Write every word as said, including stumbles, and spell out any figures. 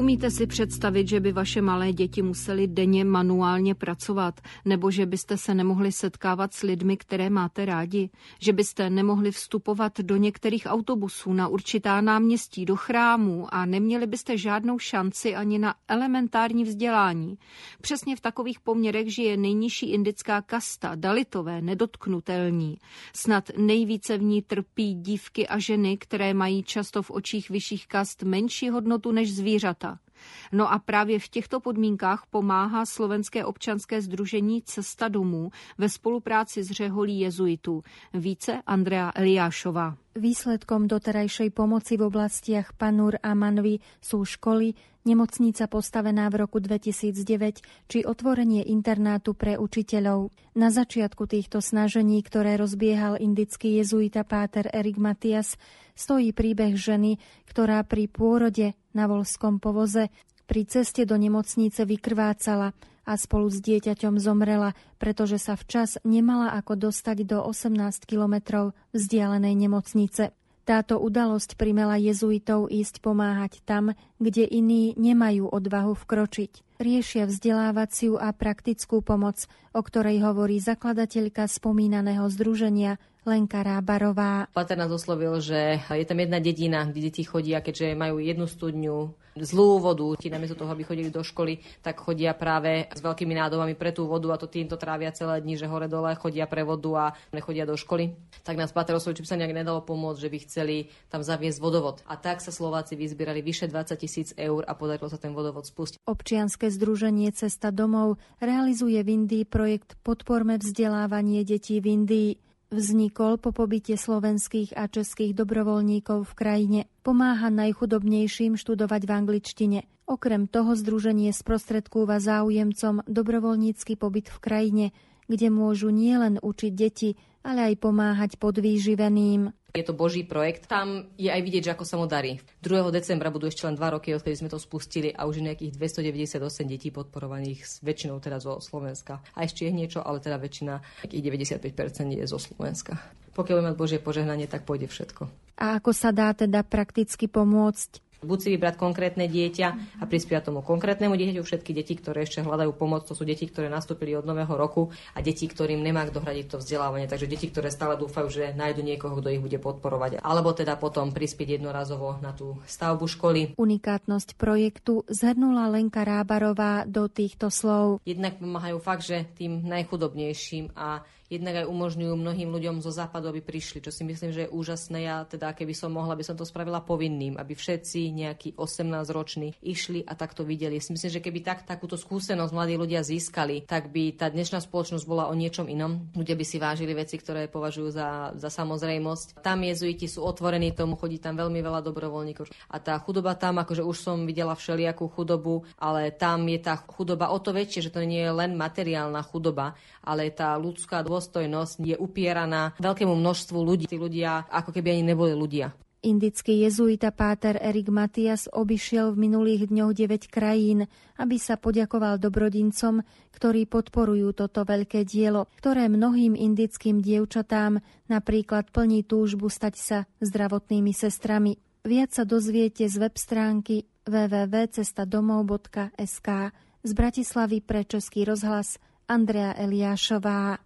Umíte si představit, že by vaše malé děti musely denně manuálně pracovat, nebo že byste se nemohli setkávat s lidmi, které máte rádi, že byste nemohli vstupovat do některých autobusů na určitá náměstí, do chrámů a neměli byste žádnou šanci ani na elementární vzdělání. Přesně v takových poměrech žije nejnižší indická kasta, dalitové, nedotknutelní. Snad nejvíce v ní trpí dívky a ženy, které mají často v očích vyšších kast menší hodnotu než zvířata. No a právě v těchto podmínkách pomáhá slovenské občanské sdružení Cesta domů ve spolupráci s řeholí jezuitů. Více Andrea Eliášová. Výsledkom doterajšej pomoci v oblastiach Panur a Manvy sú školy, nemocnica postavená v roku dvetisícdeväť či otvorenie internátu pre učiteľov. Na začiatku týchto snažení, ktoré rozbiehal indický jezuita páter Erik Matias, stojí príbeh ženy, ktorá pri pôrode na voľskom povoze pri ceste do nemocnice vykrvácala a spolu s dieťaťom zomrela, pretože sa včas nemala ako dostať do osemnásť kilometrov vzdialenej nemocnice. Táto udalosť primela jezuitov ísť pomáhať tam, kde iní nemajú odvahu vkročiť. Riešia vzdelávaciu a praktickú pomoc, o ktorej hovorí zakladateľka spomínaného združenia Lenka Rábarová. Páter nás oslovil, že je tam jedna dedina, kde deti chodia, keďže majú jednu studňu, zlú vodu. Tí namiesto toho, aby chodili do školy, tak chodia práve s veľkými nádobami pre tú vodu a to týmto trávia celé dni, že hore dole chodia pre vodu a nechodia do školy. Tak nás páter oslovil, či by sa nejak nedalo pomôcť, že by chceli tam zaviesť vodovod. A tak sa Slováci vyzbierali vyše dvadsať tisíc eur a podarilo sa ten vodovod spustiť. Občianske združenie Cesta domov realizuje v Indii projekt Podporme vzdelávanie detí v Indii. Vznikol po pobyte slovenských a českých dobrovoľníkov v krajine. Pomáha najchudobnejším študovať v angličtine. Okrem toho združenie sprostredkúva záujemcom dobrovoľnícky pobyt v krajine, kde môžu nielen učiť deti, ale aj pomáhať podvýživeným. Je to Boží projekt. Tam je aj vidieť, že ako sa mu darí. druhého decembra budú ešte len dva roky, odkedy sme to spustili a už je nejakých dvestodeväťdesiatosem detí podporovaných, s väčšinou teda zo Slovenska. A ešte je niečo, ale teda väčšina, nejakých deväťdesiatpäť percent je zo Slovenska. Pokiaľ bude mať Božie požehnanie, tak pôjde všetko. A ako sa dá teda prakticky pomôcť? Buď si vybrať konkrétne dieťa a prispievať tomu konkrétnemu dieťaťu. Všetky deti, ktoré ešte hľadajú pomoc, to sú deti, ktoré nastúpili od nového roku a deti, ktorým nemá kto hradiť to vzdelávanie. Takže deti, ktoré stále dúfajú, že nájdu niekoho, kto ich bude podporovať. Alebo teda potom prispieť jednorazovo na tú stavbu školy. Unikátnosť projektu zhrnula Lenka Rábarová do týchto slov. Jednak pomáhajú fakt, že tým najchudobnejším a jednak aj umožňujú mnohým ľuďom zo západu, aby prišli, čo si myslím, že je úžasné. Ja teda, keby som mohla, by som to spravila povinným, aby všetci nejakí osemnásťroční išli a takto videli. Si myslím, že keby tak, takúto skúsenosť mladí ľudia získali, tak by tá dnešná spoločnosť bola o niečom inom. Ľudia by si vážili veci, ktoré považujú za, za samozrejmosť. Tam jezuiti sú otvorení tomu, chodí tam veľmi veľa dobrovoľníkov. A tá chudoba tam, akože už som videla všelijakú chudobu, ale tam je tá chudoba o to väčšie, že to nie je len materiálna chudoba, ale tá ľudská dôstojnosť je upieraná veľkému množstvu ľudí. Tí ľudia ako keby ani neboli ľudia. Indický jezuita páter Erik Matias obišiel v minulých dňoch deväť krajín, aby sa poďakoval dobrodincom, ktorí podporujú toto veľké dielo, ktoré mnohým indickým dievčatám napríklad plní túžbu stať sa zdravotnými sestrami. Viac sa dozviete z web stránky w w w bodka cesta domov bodka es ká. Z Bratislavy pre Český rozhlas Andrea Eliášová.